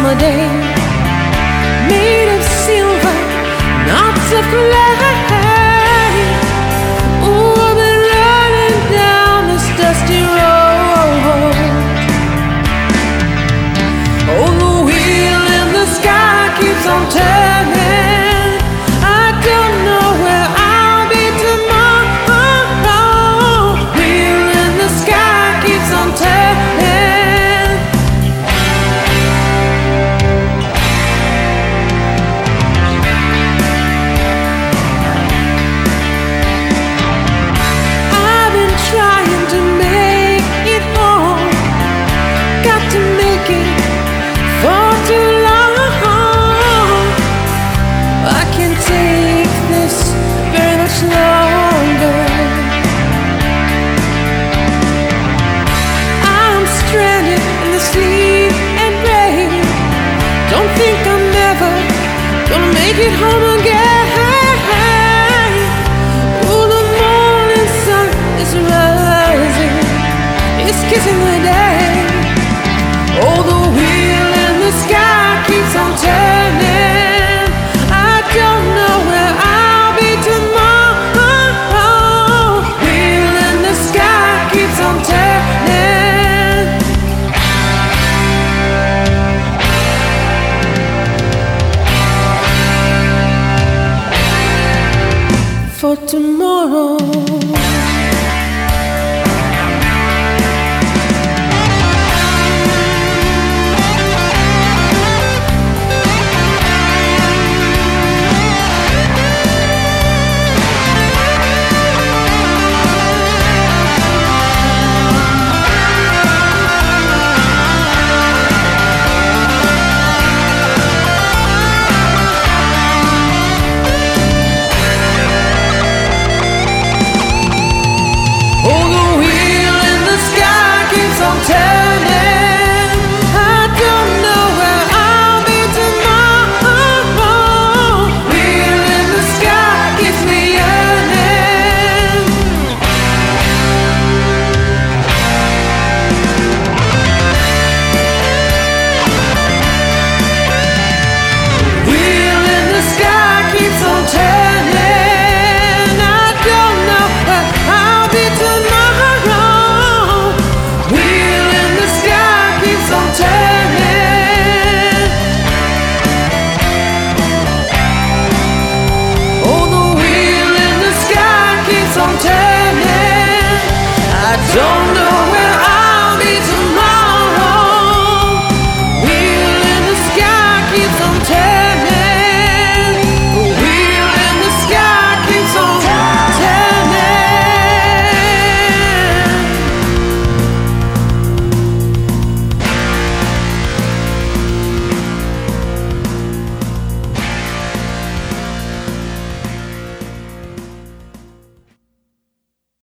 summer day, made of silver, knots of clay. Ooh, I've been running down this dusty road. Oh, the wheel in the sky keeps on turning. I don't know where I'll be tomorrow. Wheel in the sky keeps on turning. Trying to make it home, got to make it for too long. I can't take this very much longer. I'm stranded in the sleet and rain. Don't think I'm never gonna make it home again. Ooh, the morning sun is rising, it's kissing the day.